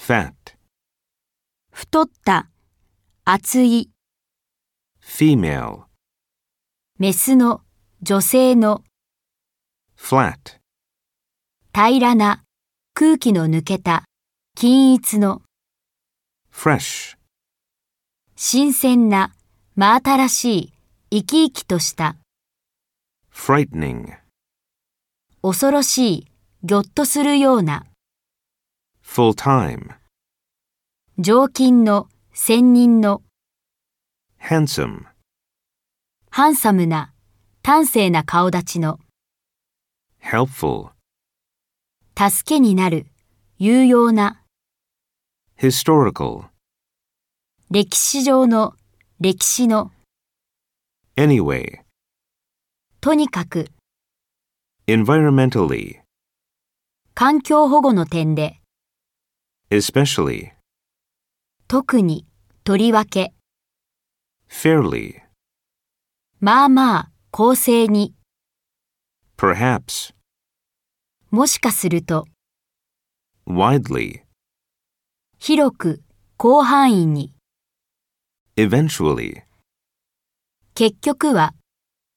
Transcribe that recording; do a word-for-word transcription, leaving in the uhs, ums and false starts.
fat, 太った、厚い、 female, メスの、女性の、 flat, 平らな、空気の抜けた、均一の、 fresh, 新鮮な、真新しい、生き生きとした、 frightening, 恐ろしい、ぎょっとするような、 full time, 常勤の、専任の、 handsome, ハンサムな、端正な顔立ちの、 helpful, 助けになる、有用な、 historical, 歴史上の、歴史の、 anyway, とにかく、 environmentally, 環境保護の点で、 especially, 特に、とりわけ、 fairly, まあまあ、公正に、 perhaps, もしかすると、 widely, 広く、広範囲に、 eventually. 結局は、